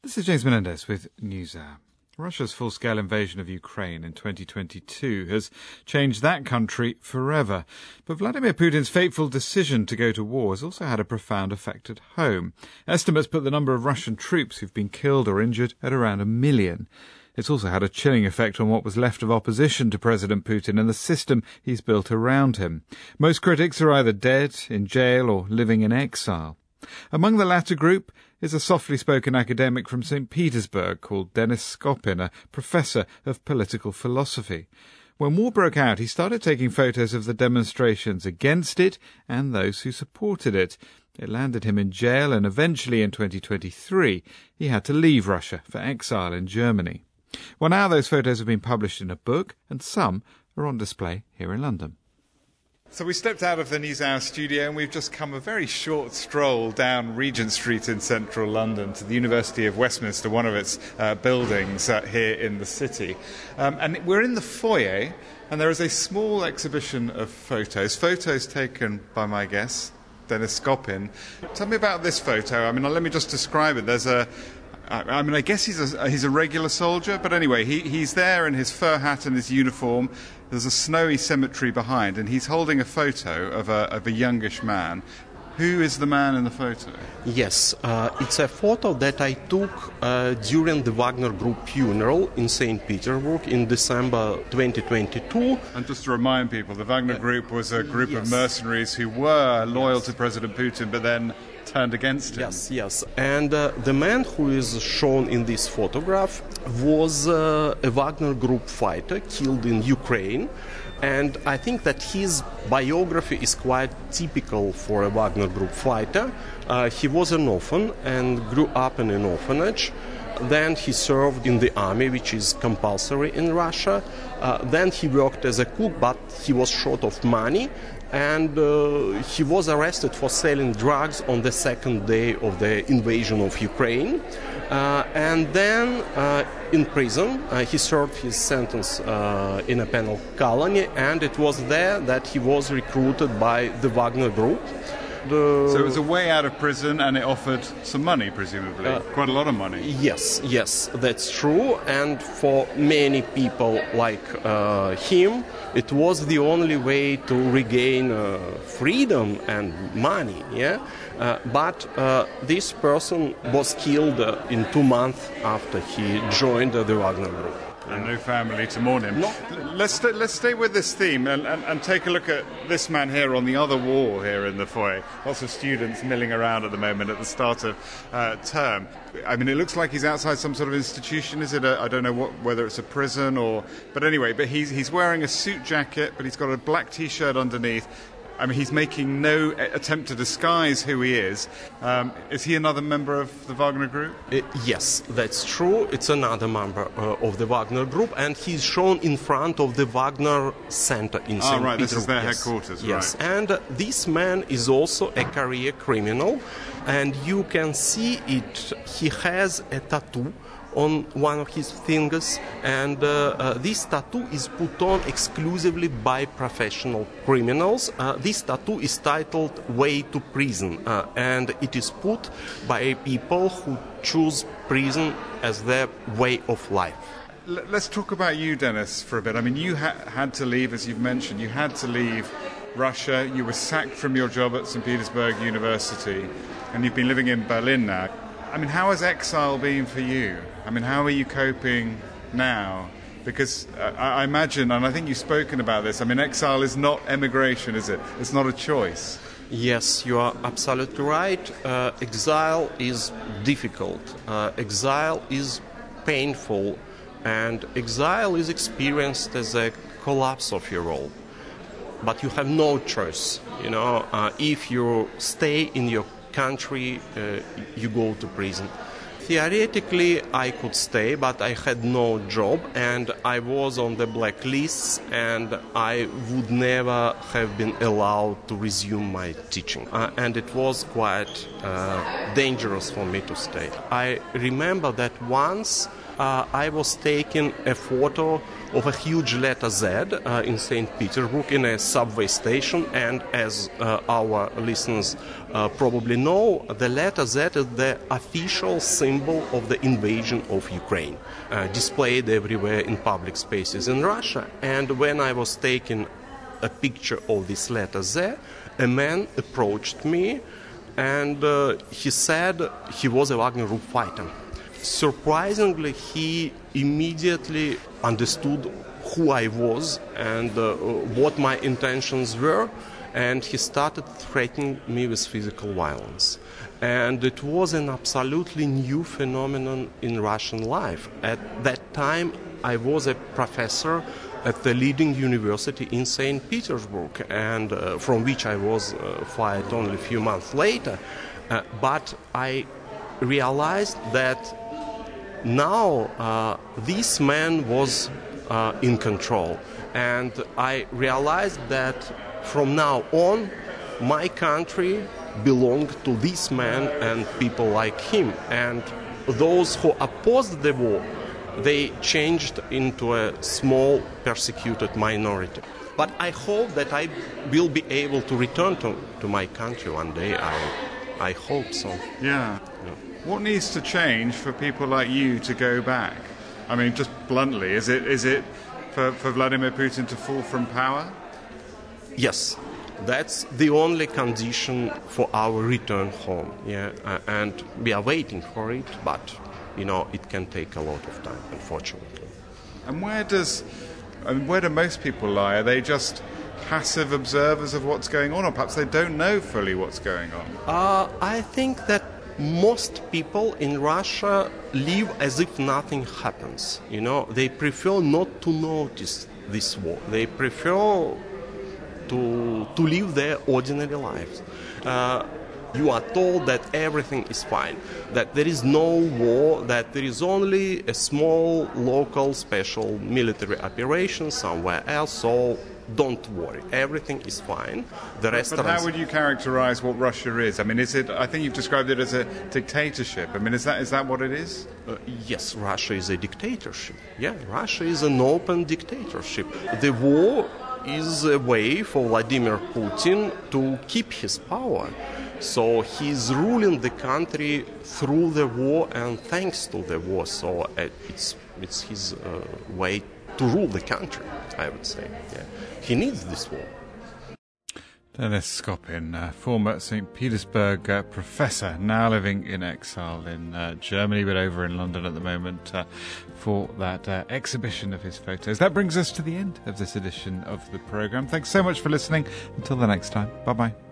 This is James Menendez with NewsHour. Russia's full-scale invasion of Ukraine in 2022 has changed that country forever. But Vladimir Putin's fateful decision to go to war has also had a profound effect at home. Estimates put the number of Russian troops who've been killed or injured at around 1 million. It's also had a chilling effect on what was left of opposition to President Putin and the system he's built around him. Most critics are either dead, in jail, or living in exile. Among the latter group is a softly spoken academic from St. Petersburg called Denis Skopin, a professor of political philosophy. When war broke out, he started taking photos of the demonstrations against it and those who supported it. It landed him in jail, and eventually in 2023 he had to leave Russia for exile in Germany. Well, now those photos have been published in a book, and some are on display here in London. So we stepped out of the NewsHour studio and we've just come a very short stroll down Regent Street in central London to the University of Westminster, one of its buildings here in the city. And we're in the foyer, and there is a small exhibition of photos taken by my guest, Denis Skopin. Tell me about this photo. I mean, let me just describe it. I guess he's a regular soldier, but anyway, he's there in his fur hat and his uniform. There's a snowy cemetery behind, and he's holding a photo of a youngish man. Who is the man in the photo? Yes, it's a photo that I took during the Wagner Group funeral in St. Petersburg in December 2022. And just to remind people, the Wagner Group was a group of mercenaries who were loyal to President Putin, but then turned against him. Yes. And the man who is shown in this photograph was a Wagner Group fighter killed in Ukraine. And I think that his biography is quite typical for a Wagner Group fighter. He was an orphan and grew up in an orphanage. Then he served in the army, which is compulsory in Russia. Then he worked as a cook, but he was short of money. And he was arrested for selling drugs on the second day of the invasion of Ukraine. And then in prison, he served his sentence in a penal colony, and it was there that he was recruited by the Wagner Group. So it was a way out of prison, and it offered some money, presumably. Quite a lot of money. Yes, that's true. And for many people like him, it was the only way to regain freedom and money. But this person was killed in 2 months after he joined the Wagner Group. And no family to mourn him. No. Let's stay with this theme and take a look at this man here on the other wall here in the foyer. Lots of students milling around at the moment at the start of term. I mean, it looks like he's outside some sort of institution. Is it I don't know whether it's a prison or... But anyway, he's wearing a suit jacket, but he's got a black T-shirt underneath. I mean, he's making no attempt to disguise who he is. Is he another member of the Wagner Group? Yes, that's true. It's another member of the Wagner Group, and he's shown in front of the Wagner Center in St. Petersburg. This is their headquarters, yes. Right. And this man is also a career criminal, and you can see it. He has a tattoo on one of his fingers, and this tattoo is put on exclusively by professional criminals. This tattoo is titled Way to Prison, and it is put by people who choose prison as their way of life. Let's talk about you, Denis, for a bit. I mean, you had to leave, as you've mentioned. You had to leave Russia. You were sacked from your job at St. Petersburg University, and you've been living in Berlin now. I mean, how has exile been for you? I mean, how are you coping now? Because I imagine, and I think you've spoken about this, I mean, exile is not emigration, is it? It's not a choice. Yes, you are absolutely right. Exile is difficult. Exile is painful. And exile is experienced as a collapse of your role. But you have no choice. If you stay in your country, you go to prison. Theoretically, I could stay, but I had no job, and I was on the blacklists, and I would never have been allowed to resume my teaching. And it was quite dangerous for me to stay. I remember that once I was taking a photo of a huge letter Z in St. Petersburg in a subway station, and as our listeners probably know, the letter Z is the official symbol of the invasion of Ukraine, displayed everywhere in public spaces in Russia. And when I was taking a picture of this letter Z, a man approached me and he said he was a Wagner Group fighter. Surprisingly, he immediately understood who I was and what my intentions were, and he started threatening me with physical violence. And it was an absolutely new phenomenon in Russian life. At that time, I was a professor at the leading university in St. Petersburg, and from which I was fired only a few months later. But I realized that now this man was in control, and I realized that from now on my country belonged to this man and people like him, and those who opposed the war, they changed into a small persecuted minority. But I hope that I will be able to return to my country one day. I hope so. Yeah. What needs to change for people like you to go back? I mean, just bluntly, is it for Vladimir Putin to fall from power? Yes, that's the only condition for our return home. Yeah, and we are waiting for it, but it can take a lot of time, unfortunately. And where do most people lie? Are they just passive observers of what's going on, or perhaps they don't know fully what's going on? I think that most people in Russia live as if nothing happens. They prefer not to notice this war. They prefer to live their ordinary lives. You are told that everything is fine, that there is no war, that there is only a small local special military operation somewhere else, so don't worry, everything is fine. The restaurants... But how would you characterize what Russia is? I mean, I think you've described it as a dictatorship. I mean, is that what it is? Yes, Russia is a dictatorship. Yeah, Russia is an open dictatorship. The war is a way for Vladimir Putin to keep his power. So he's ruling the country through the war and thanks to the war. So it's his way to rule the country, I would say. Yeah. He needs this war. Denis Skopin, former St. Petersburg professor, now living in exile in Germany, but over in London at the moment for that exhibition of his photos. That brings us to the end of this edition of the programme. Thanks so much for listening. Until the next time, bye-bye.